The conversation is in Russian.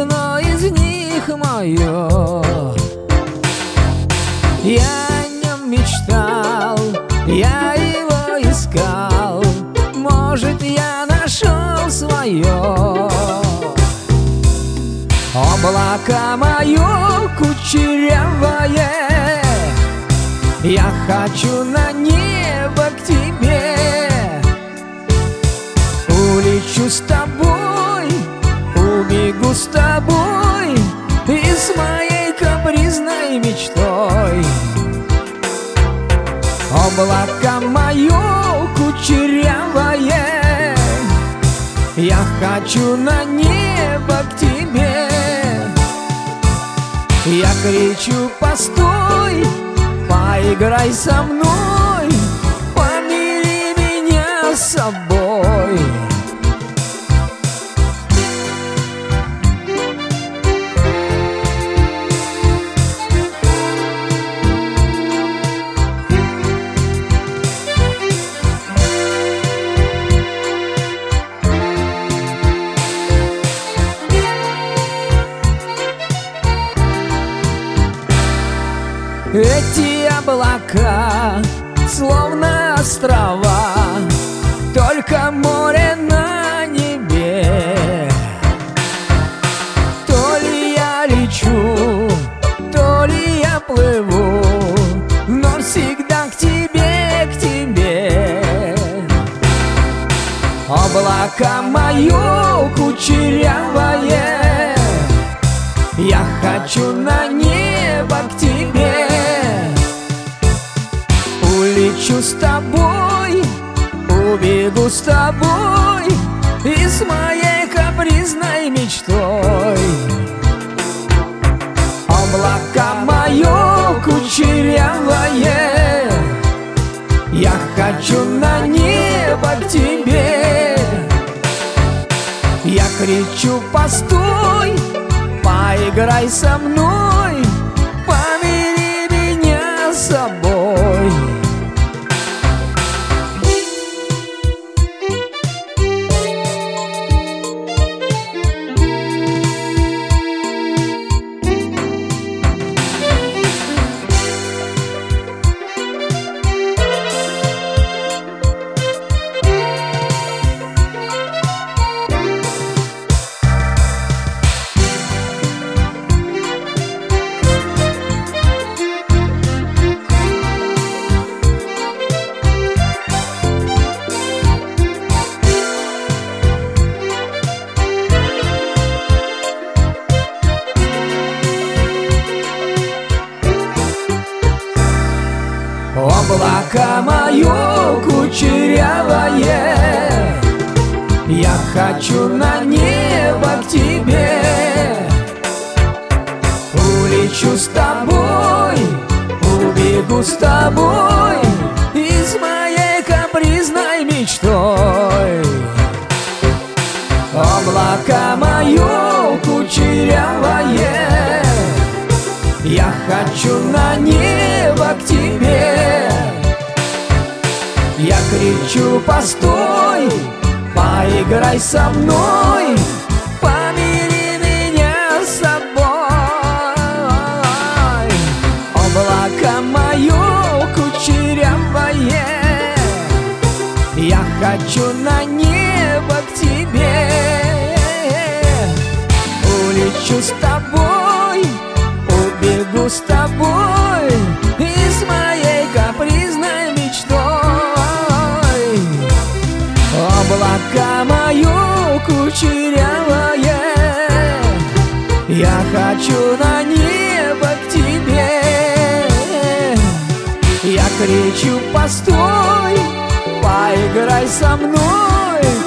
одно из них мое. Я о нем мечтал, я его искал, может, я нашел свое. Облако мое кучерявое, я хочу на небо к тебе. Улечу с тобой, убегу с тобой и с моей капризной мечтой. Облако мое кучерявое, я хочу на небо к тебе. Я кричу: постой, поиграй со мной, помири меня с собой. Эти облака словно острова, только море на небе. То ли я лечу, то ли я плыву, но всегда к тебе, к тебе. Облако мое кучерявое, я хочу на небо к тебе. Улечу с тобой, убегу с тобой и с моей капризной мечтой. Облако мое кучерявое, я хочу на небо к тебе. Я кричу: постой, поиграй со мной, помири меня с собой. Облако мое кучерявое, я хочу на небо к тебе. Улечу с тобой, убегу с тобой и с моей капризной мечтой. Облако мое кучерявое, я хочу на небо к тебе. Я кричу: постой, поиграй со мной, помири меня с собой. Облако мое кучерявое, я хочу на небо к тебе. Улечу с тобой, убегу с тобой и с моей капризной мечтой. Облако мое кучерявое, я хочу на небо к тебе. Я кричу: постой, поиграй со мной,